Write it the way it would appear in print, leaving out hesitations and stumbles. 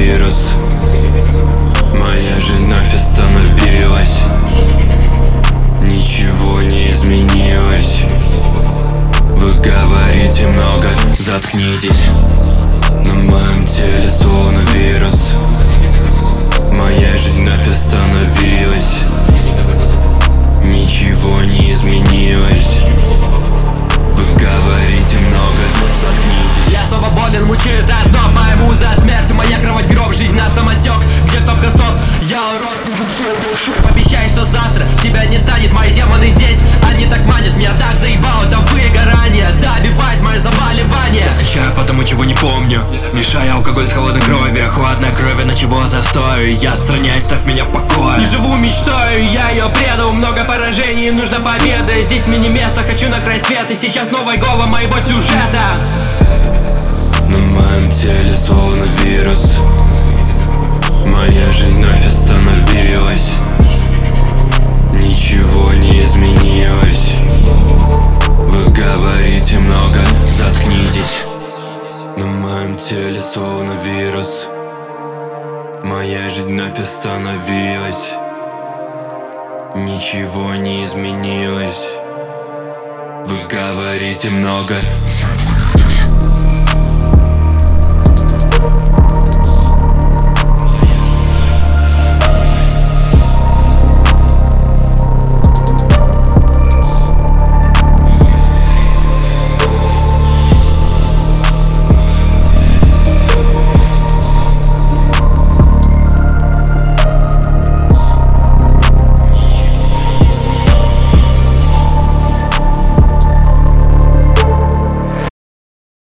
вирус. Моя жизнь вновь остановилась. Ничего не изменилось. Вы говорите много, заткнитесь. На моем теле словно вирус. Моя жизнь вновь остановилась. Ничего не изменилось. Вы говорите много, заткнитесь. Я свободен, мучает озноб. Моя муза смерти, моя кровать гроб. Жизнь на самотек, где кнопка стоп. Я урод, пообещай, что завтра тебя не станет. Мои демоны здесь, они так манят. Меня так заебало, это выгорание. Добивает мое заболевание. Я скучаю по тому, чего не помню. Мешая алкоголь с холодной кровью. Хладной крови на чего-то стою. Я отстраняюсь, ставь меня в покое. Не живу мечтаю, я ее предал. Много поражений, нужна победа. Здесь мне не место, хочу на край света. Сейчас новая голова моего сюжета. На моем теле словно вирус. Моя жизнь вновь остановилась. Ничего не изменилось. Вы говорите много, заткнитесь. На моем теле словно вирус. Моя жизнь вновь остановилась. Ничего не изменилось. Вы говорите много.